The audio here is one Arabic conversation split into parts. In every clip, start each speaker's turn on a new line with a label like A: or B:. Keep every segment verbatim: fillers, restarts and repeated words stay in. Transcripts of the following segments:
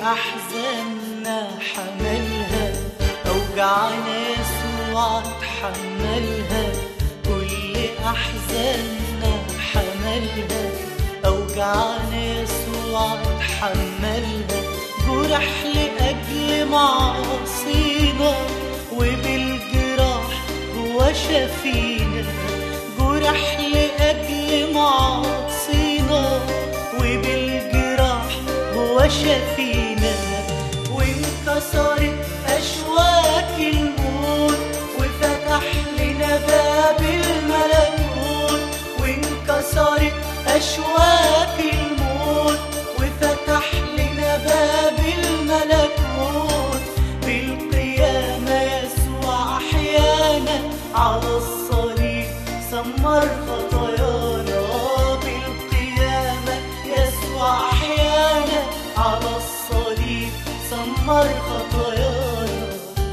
A: أحزاننا حملها، أوجعنا يسوع اتحملها. كل أحزاننا حملها، أوجعنا يسوع اتحملها. جرح لأجل معاصينا، وبالجراح هو شفينا. جرح لأجل معاصينا، وبالجراح هو شفينا. وانكسرت أشواك الموت، وفتح لنا باب الملكوت. وانكسرت أشواك الموت، وفتح لنا باب الملكوت. بالقيامة يسوع أحيانا، على الصليب سمر خطايانا. بالقيامة يسوع أحيانا، على الصليب سمر خطايانا.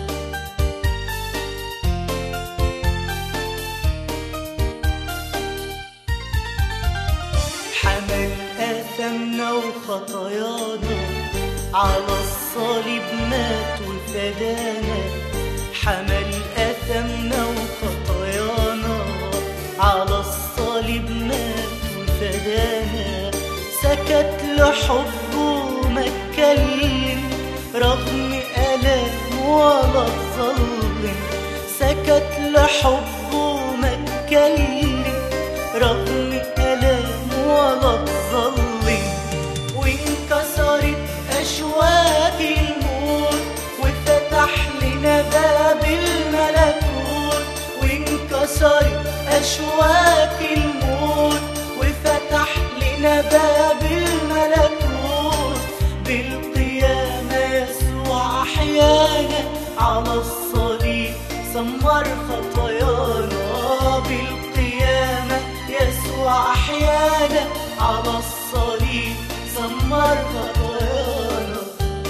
A: حمل آثامنا وخطايانا، على الصليب مات وفدانا. حمل آثامنا وخطايانا، على الصليب مات وفدانا. سكت لحبه ما اتكلم، رغم آلام ولا ظلم. سكت لحبه ما اتكلم، رغم آلام ولا ظلم. وانكسرت أشواك الموت، وفتح لنا باب الملكوت. وانكسرت أشواك الموت، وفتح لنا باب الملكوت. بالقيامة يسوع أحيانا، على الصليب سمر خطايانا. بالقيامة يسوع أحيانا، على الصليب سمر خطايانا.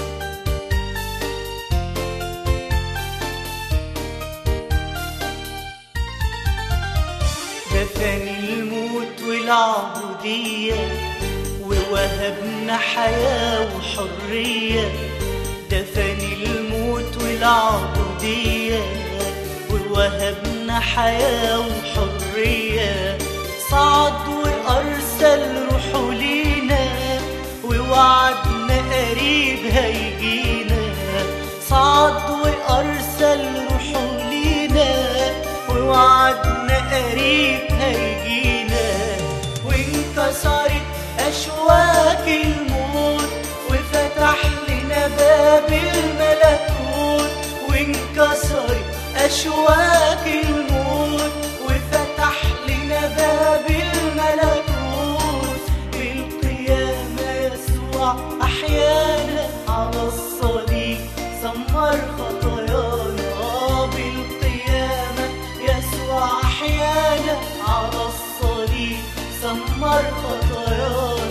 A: دفن الموت والعبودية، ووهبنا حياة وحرية. دفن الموت والعبودية، ووهبنا حياة وحرية. صعد وأرسل روحه لينا، ووعدنا قريب هيجينا. صعد وأرسل روحه لينا، ووعدنا قريب هيجينا. وانكسرت أشواك الموت، وفتح لنا باب الملكوت. وانكسرت أشواك الموت، وفتح لنا باب الملكوت. بالقيامة يسوع أحيانا، على الصليب سمر خطايانا. بالقيامة يسوع أحيانا، على الصليب سمر خطايانا.